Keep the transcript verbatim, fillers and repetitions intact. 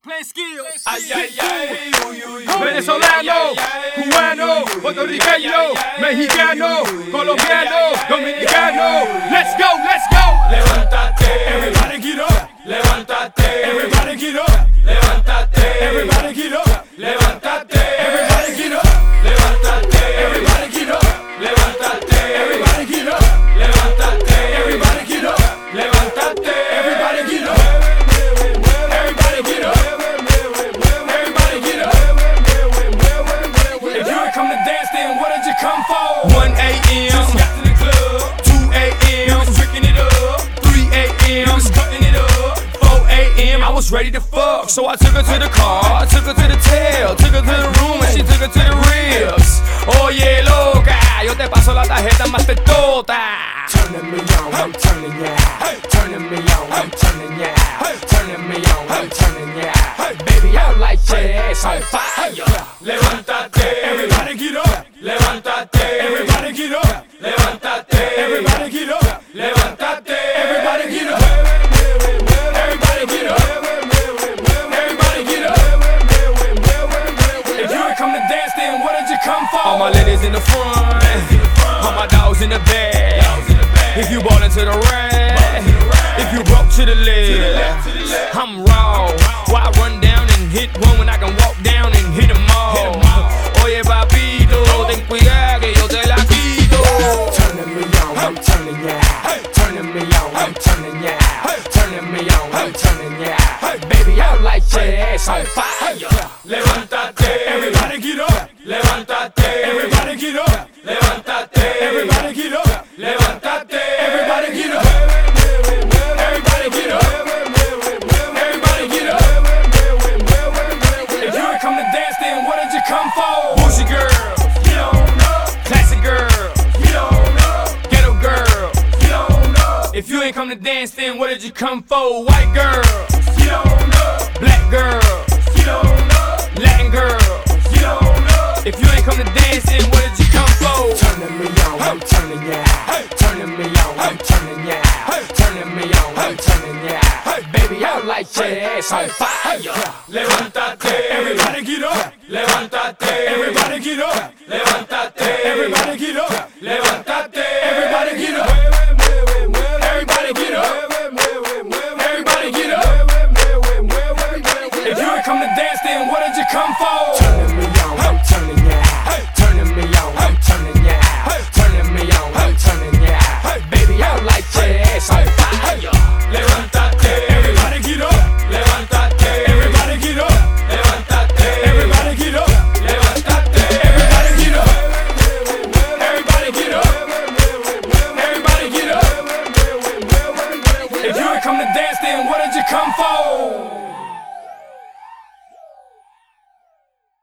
Play skills. Ay, ay, ay, uy, uy, uy, Venezolano, cubano, puertorriqueño, mexicano, colombiano, dominicano. Let's go, let's go. Levántate, Everybody get up. levántate, Everybody get up. levántate, Everybody get up. levántate, Everybody get up. levántate, Everybody get up. levántate, Everybody get up. levántate, Everybody get up. levántate, Everybody get up. Everybody get up. Everybody get up. If you ain't come to dance, then what did you come for? one A M Just got to the club. two A You M was tricking it up. three A You M was cutting it up. four A M I was ready to fuck, so I took her to the car, I took her to the tail, took her to the room and she took her to the ribs. Oye loca, yo te paso la tarjeta más tetota. Turning me on, I'm turning ya. Turning me on, I'm turning ya. Turning me on, I'm turning ya. Baby, I like your ass on fire. Levántate, Everybody get up. levántate, Everybody get up. levántate, Everybody get up. levántate, Everybody get up. Everybody get up. Everybody get up. If you ain't come to dance, then what did you come for? All my ladies in the front, all my dogs in the back. If you ballin' to the right, if you broke to the left, I'm raw. Why run down and hit one when I can walk down and hit them all? Oye papito, ten cuidado que yo te la quito. Turning me on, I'm turning ya. Turning me on, I'm turning ya. Turning me on, I'm turning ya. Baby, I like your ass on fire. Levántate, Everybody get up. levántate, Everybody get up. levántate, Everybody get up. levántate, Everybody get up. Everybody get up. Everybody get up. If you ain't come to dance, then what did you come for? Bougie girl, Get on up. classic girl, Get on up. ghetto girl. Get on up. If you ain't come to dance, then what did you come for? White girl, Get on up. black girl, Get on up. Latin girl. Get on up. If you ain't come to dance, then what did you come for? Turning me on, I'm turning ya. Turning me on, I'm turning ya. Turning me on, I'm turning ya. Baby, I like your ass on fire. Levántate, Everybody get up. levántate, Everybody get up. levántate, Everybody get up. levántate, Everybody get up. Everybody get up. Everybody get up. If you ain't come to dance, then what did you come for? Turning me on, I'm turning ya.